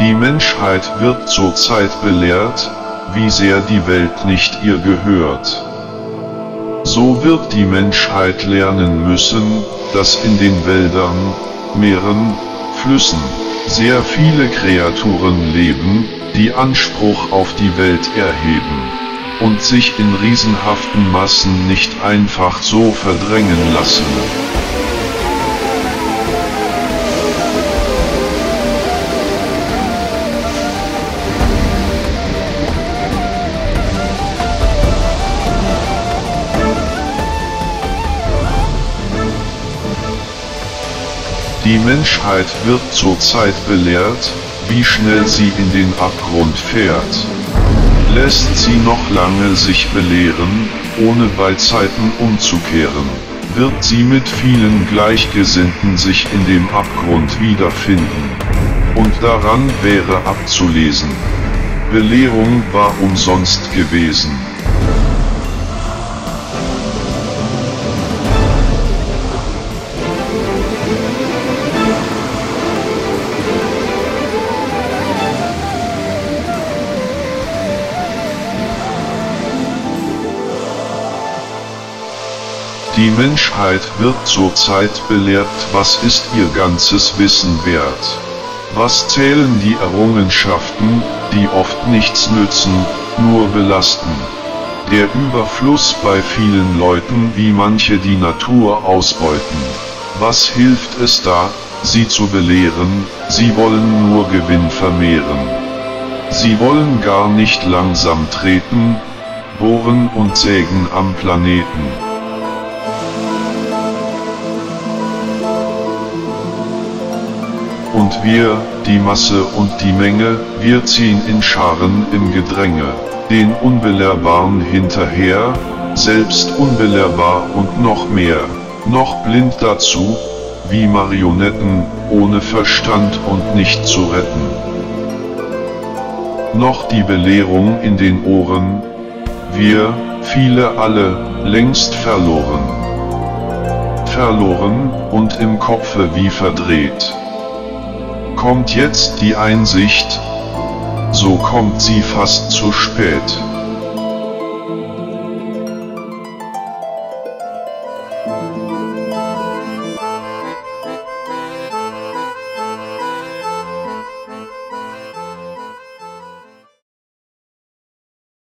Die Menschheit wird zurzeit belehrt, wie sehr die Welt nicht ihr gehört. So wird die Menschheit lernen müssen, dass in den Wäldern, Meeren, Flüssen, sehr viele Kreaturen leben, die Anspruch auf die Welt erheben und sich in riesenhaften Massen nicht einfach so verdrängen lassen. Die Menschheit wird zurzeit belehrt, wie schnell sie in den Abgrund fährt. Lässt sie noch lange sich belehren, ohne bei Zeiten umzukehren, wird sie mit vielen Gleichgesinnten sich in dem Abgrund wiederfinden. Und daran wäre abzulesen: Belehrung war umsonst gewesen. Die Menschheit wird zurzeit belehrt, was ist ihr ganzes Wissen wert? Was zählen die Errungenschaften, die oft nichts nützen, nur belasten? Der Überfluss bei vielen Leuten, wie manche die Natur ausbeuten. Was hilft es da, sie zu belehren? Sie wollen nur Gewinn vermehren. Sie wollen gar nicht langsam treten, bohren und sägen am Planeten. Und wir, die Masse und die Menge, wir ziehen in Scharen im Gedränge, den Unbelehrbaren hinterher, selbst unbelehrbar und noch mehr, noch blind dazu, wie Marionetten, ohne Verstand und nicht zu retten. Noch die Belehrung in den Ohren, wir, viele alle, längst verloren. Verloren, und im Kopfe wie verdreht. Kommt jetzt die Einsicht, so kommt sie fast zu spät.